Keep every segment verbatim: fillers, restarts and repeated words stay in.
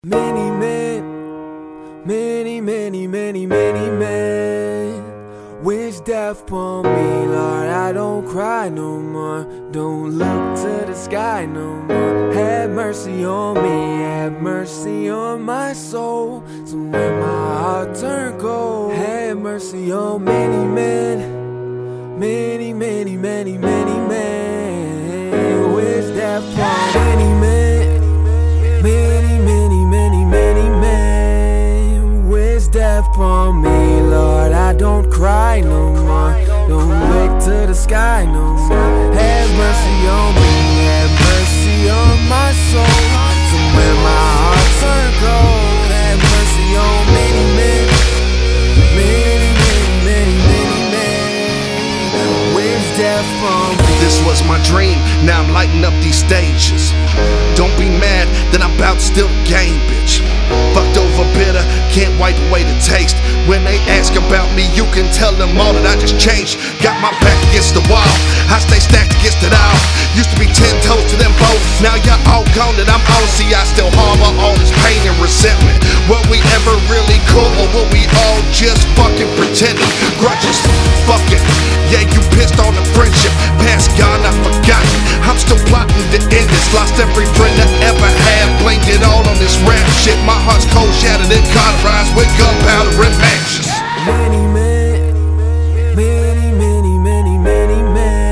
Many men, many, many, many, many men wish death upon me, Lord. I don't cry no more, don't look to the sky no more. Have mercy on me, have mercy on my soul. So when my heart turn cold, have mercy on many men, many, many, many, many men wish death upon many men, many, many, many, many men wish death upon me, Lord. I don't cry no more, don't look to the sky no more. Have mercy on me, have mercy on my soul. So when my heart turn cold, have mercy on many men, many, many, many, many men wish death upon me. This was my dream, now I'm lighting up these stages. Don't be mad that I'm about to steal the game, bitch. Fucked over bitter, can't wipe away the taste. When they ask about me, you can tell them all that I just changed. Got my back against the wall, I stay stacked against it all. Used to be ten toes to them both, now you're all gone that I'm on. See, I still harbor all this pain and resentment. Were we ever really cool, or were we all just fucking pretending? Grudges, fuck it, yeah, you pissed on the friendship. Past gone, I forgotten, I'm still plotting to end this. Lost every friend I ever had, blamed it all on this rap shit. My heart's cold, shattered and cauterized with gunpowder and matches. Many men, many, many, many, many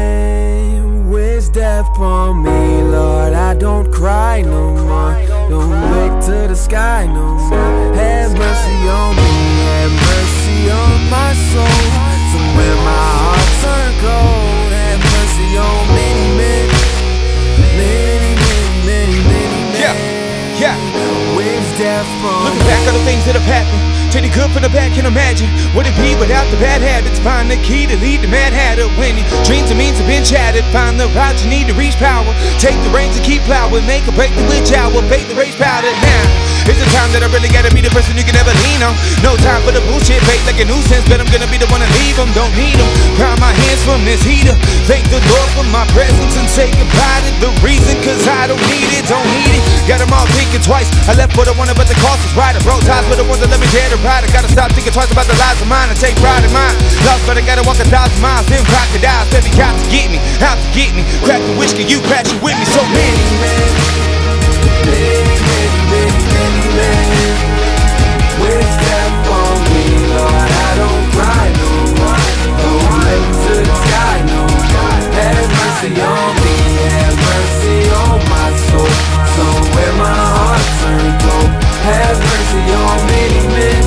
men wish death upon me, Lord. I don't cry no more, don't look to the sky no more. Have mercy on me, have mercy on my soul. So when my heart turn cold, have mercy on many men, many, many, many, many men. Yeah, yeah. Wish death upon me. Looking back on the things that have happened, take the good from the bad, can imagine what it be without the bad habits. Find the key to lead the mad hatter. When your dreams and means have been shattered, find the route you need to reach power. Take the reins and keep plowing, make a break the witch hour, bake the rage powder. Now it's the time that I really gotta be the person you can never lean on. No time for the bullshit, bait like a nuisance, but I'm gonna be the one to leave them. Don't need them, prime my hands from this heater. Thank the Lord for my presence and say goodbye to the reason, cause I don't need it, don't need it. Got them all thinking twice, I left for the one but the cost is right. I broke ties for the ones that let me dare to ride. I gotta stop thinking twice about the lies of mine and take pride in mine. Lost but I gotta walk a thousand miles, them crocodiles, baby, out to get me, out to get me. Crack the whiskey, you crash it with me, so many men, many, many, many, many men wish death upon me, Lord. I don't cry no more, don't look to the sky no more. Have mercy on me, have mercy on my soul. So when my heart turns cold, have mercy on many men,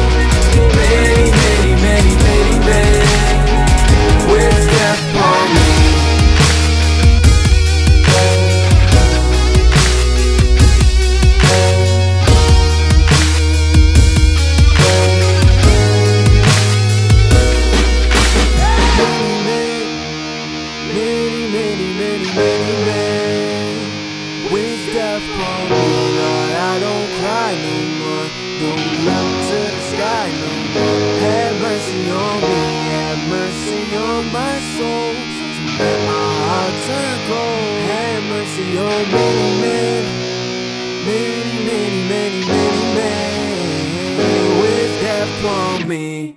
many, many, many, many men wish death upon me. Many, many, many, many men wish death upon me, Lord. I don't cry no more, don't look to the sky no more. Have mercy on me, have mercy on my soul. So let my heart turn cold. Have mercy on many men, many, many, many, many men wish death upon me.